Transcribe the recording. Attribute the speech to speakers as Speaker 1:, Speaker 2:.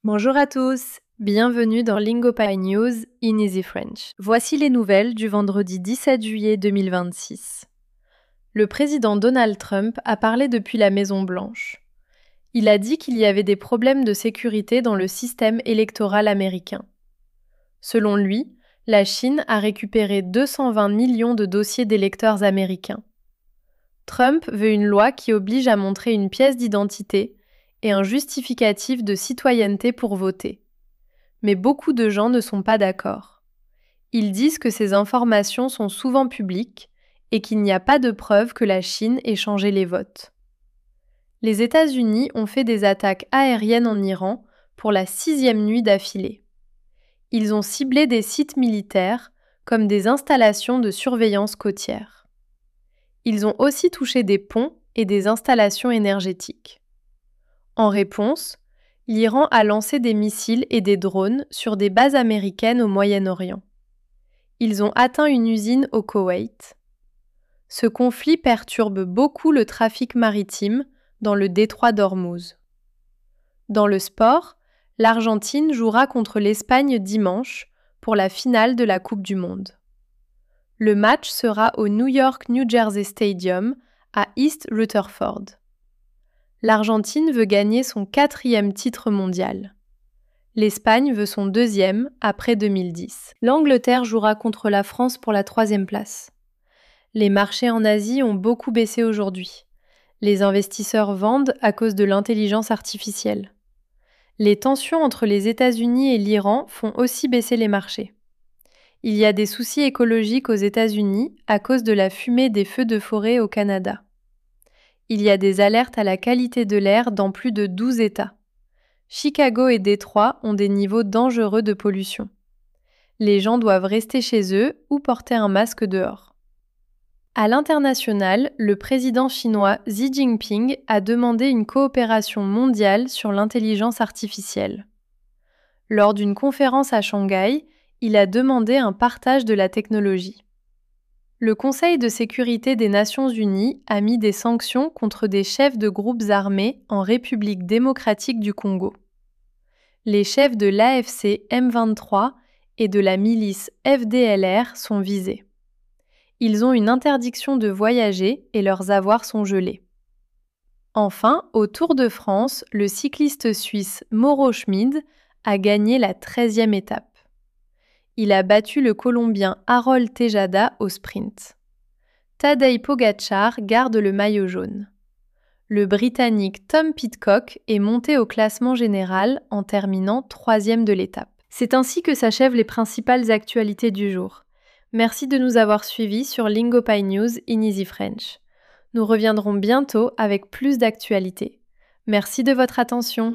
Speaker 1: Bonjour à tous, bienvenue dans Lingopie News in Easy French. Voici les nouvelles du vendredi 17 juillet 2026. Le président Donald Trump a parlé depuis la Maison-Blanche. Il a dit qu'il y avait des problèmes de sécurité dans le système électoral américain. Selon lui, la Chine a récupéré 220 millions de dossiers d'électeurs américains. Trump veut une loi qui oblige à montrer une pièce d'identité et un justificatif de citoyenneté pour voter. Mais beaucoup de gens ne sont pas d'accord. Ils disent que ces informations sont souvent publiques et qu'il n'y a pas de preuve que la Chine ait changé les votes. Les États-Unis ont fait des attaques aériennes en Iran pour la 6e nuit d'affilée. Ils ont ciblé des sites militaires comme des installations de surveillance côtière. Ils ont aussi touché des ponts et des installations énergétiques. En réponse, l'Iran a lancé des missiles et des drones sur des bases américaines au Moyen-Orient. Ils ont atteint une usine au Koweït. Ce conflit perturbe beaucoup le trafic maritime dans le détroit d'Ormuz. Dans le sport, l'Argentine jouera contre l'Espagne dimanche pour la finale de la Coupe du Monde. Le match sera au New York-New Jersey Stadium à East Rutherford. L'Argentine veut gagner son 4e titre mondial. L'Espagne veut son 2e après 2010. L'Angleterre jouera contre la France pour la 3e place. Les marchés en Asie ont beaucoup baissé aujourd'hui. Les investisseurs vendent à cause de l'intelligence artificielle. Les tensions entre les États-Unis et l'Iran font aussi baisser les marchés. Il y a des soucis écologiques aux États-Unis à cause de la fumée des feux de forêt au Canada. Il y a des alertes à la qualité de l'air dans plus de 12 États. Chicago et Détroit ont des niveaux dangereux de pollution. Les gens doivent rester chez eux ou porter un masque dehors. À l'international, le président chinois Xi Jinping a demandé une coopération mondiale sur l'intelligence artificielle. Lors d'une conférence à Shanghai, il a demandé un partage de la technologie. Le Conseil de sécurité des Nations Unies a mis des sanctions contre des chefs de groupes armés en République démocratique du Congo. Les chefs de l'AFC M23 et de la milice FDLR sont visés. Ils ont une interdiction de voyager et leurs avoirs sont gelés. Enfin, au Tour de France, le cycliste suisse Mauro Schmid a gagné la 13e étape. Il a battu le Colombien Harold Tejada au sprint. Tadej Pogačar garde le maillot jaune. Le Britannique Tom Pidcock est monté au classement général en terminant 3e de l'étape. C'est ainsi que s'achèvent les principales actualités du jour. Merci de nous avoir suivis sur Lingopie News in Easy French. Nous reviendrons bientôt avec plus d'actualités. Merci de votre attention.